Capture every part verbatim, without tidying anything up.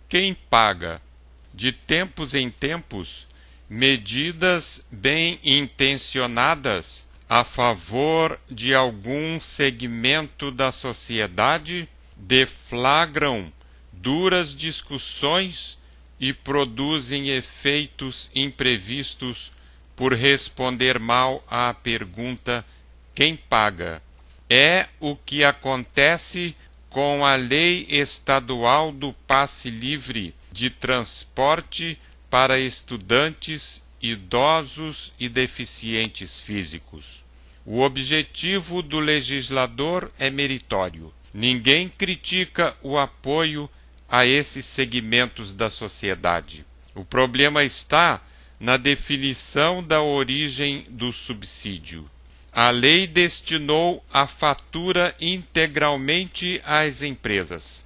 Quem paga? De tempos em tempos, medidas bem intencionadas a favor de algum segmento da sociedade deflagram duras discussões e produzem efeitos imprevistos por responder mal à pergunta: quem paga? É o que acontece com a Lei Estadual do Passe Livre de Transporte para estudantes, idosos e deficientes físicos. O objetivo do legislador é meritório. Ninguém critica o apoio a esses segmentos da sociedade. O problema está na definição da origem do subsídio. A lei destinou a fatura integralmente às empresas.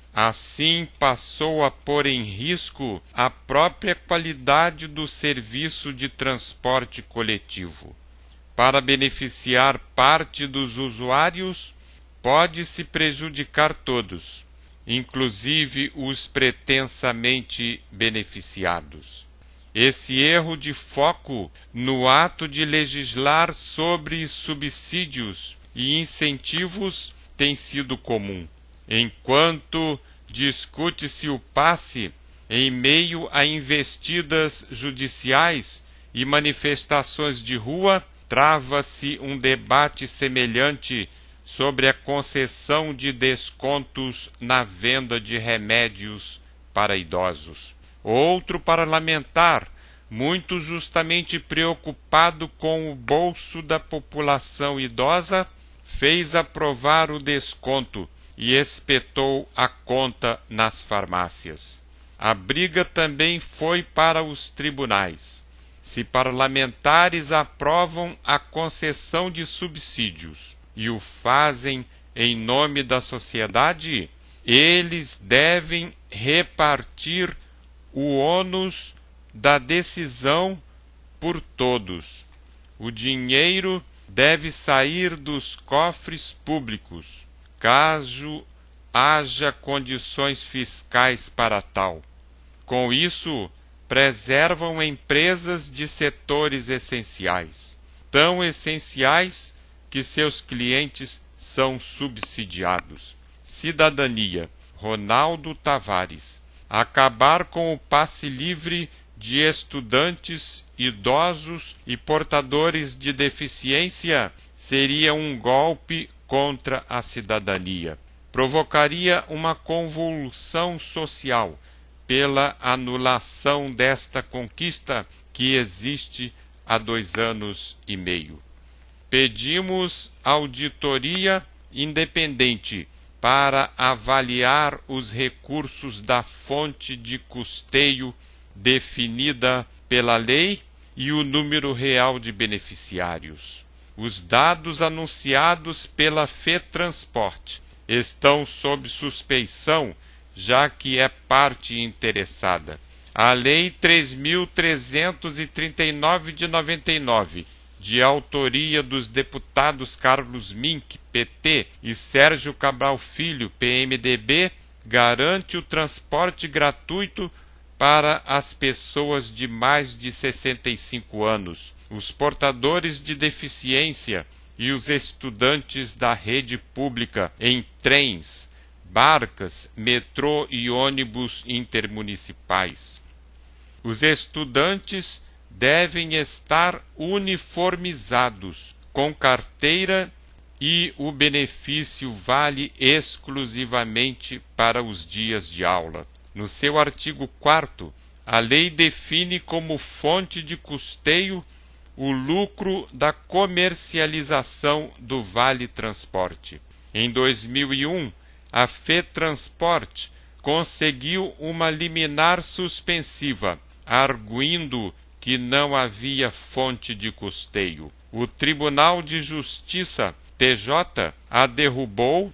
Assim, passou a pôr em risco a própria qualidade do serviço de transporte coletivo. Para beneficiar parte dos usuários, pode-se prejudicar todos, inclusive os pretensamente beneficiados. Esse erro de foco no ato de legislar sobre subsídios e incentivos tem sido comum. Enquanto discute-se o passe, em meio a investidas judiciais e manifestações de rua, trava-se um debate semelhante sobre a concessão de descontos na venda de remédios para idosos. Outro parlamentar, muito justamente preocupado com o bolso da população idosa, fez aprovar o desconto e espetou a conta nas farmácias. A briga também foi para os tribunais. Se parlamentares aprovam a concessão de subsídios e o fazem em nome da sociedade, eles devem repartir o ônus da decisão por todos. O dinheiro deve sair dos cofres públicos, caso haja condições fiscais para tal. Com isso, preservam empresas de setores essenciais, tão essenciais que seus clientes são subsidiados. Cidadania. Ronaldo Tavares. Acabar com o passe livre de estudantes, idosos e portadores de deficiência seria um golpe contra a cidadania. Provocaria uma convulsão social pela anulação desta conquista que existe há dois anos e meio. Pedimos auditoria independente para avaliar os recursos da fonte de custeio definida pela lei e o número real de beneficiários. Os dados anunciados pela FETransporte estão sob suspeição, já que é parte interessada. A Lei três mil trezentos e trinta e nove de noventa e nove, de autoria dos deputados Carlos Mink, P T, e Sérgio Cabral Filho, P M D B, garante o transporte gratuito para as pessoas de mais de sessenta e cinco anos, os portadores de deficiência e os estudantes da rede pública em trens, barcas, metrô e ônibus intermunicipais. Os estudantes devem estar uniformizados, com carteira, e o benefício vale exclusivamente para os dias de aula. No seu artigo quarto, a lei define como fonte de custeio o lucro da comercialização do Vale Transporte. Em dois mil e um, a FETransporte conseguiu uma liminar suspensiva, arguindo que não havia fonte de custeio. O Tribunal de Justiça, T J, a derrubou